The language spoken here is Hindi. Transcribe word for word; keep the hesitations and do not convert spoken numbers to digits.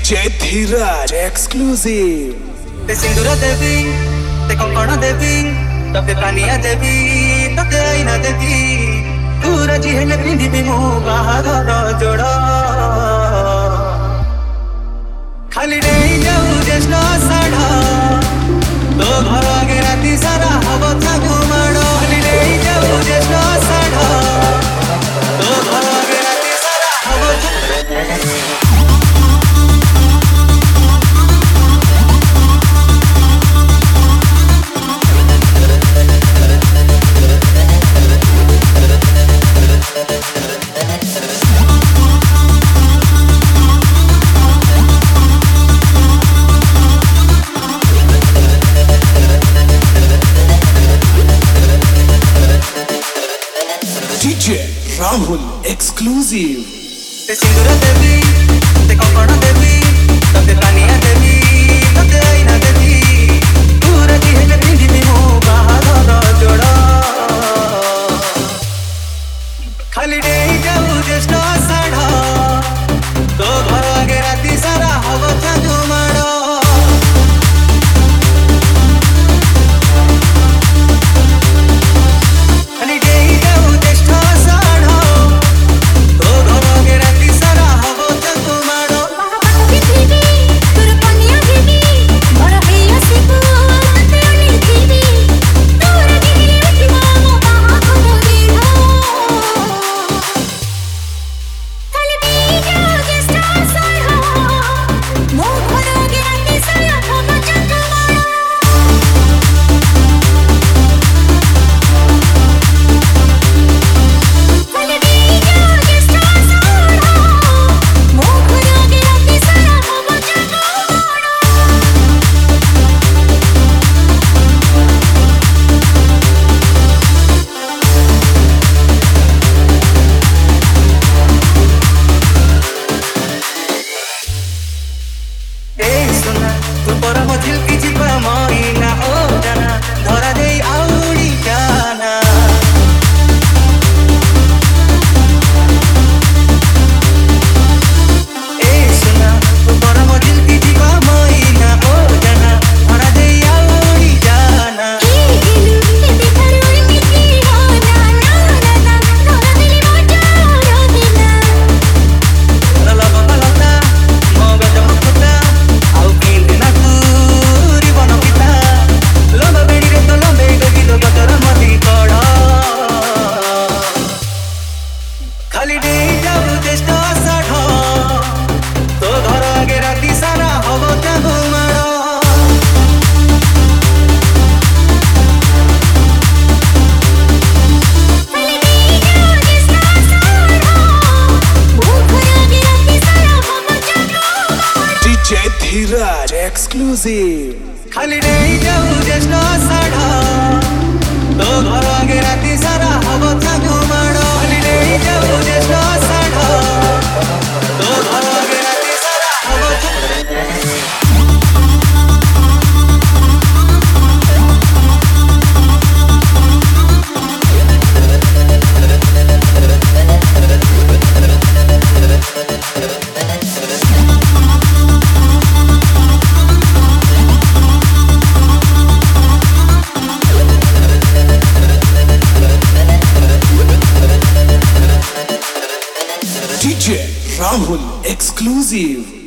डीजे धीरज एक्सक्लूसिव। ते सिंदूर देवी ते कंकण देवी तते पानिया देवी तते आईना देवी तू राजी हेले पिंधिबी मु बाहाघर जोड़ खाली नहीं जाऊ ज्येष्ठ आषाढ़ तो घर आगे राति सारा हब थाकू माड़ खाली नहीं जाऊ ज्येष्ठ आषाढ़ तो घर आगे राति सारा हब डीजे राहुल एक्सक्लूसिव। ते सिंदूर देवी ते कंकण देवी तते पानिया देवी तते आईना देवी तू राजी हेले पिंधिबी मु बाहाघर जोड़ खाली नहीं जाऊ ज्येष्ठ आषाढ़ तो घर आगे राति सारा हब थाकू माड़ धीरज एक्सक्लूसिव। खाली नहीं जाऊ ज्येष्ठ आषाढ़ तो घर आगे राति सारा हब थाकू माड़ खाली नहीं जाऊ ज्येष्ठ आषाढ़ तो घर आगे राति सारा हब डीजे राहुल एक्सक्लूसिव।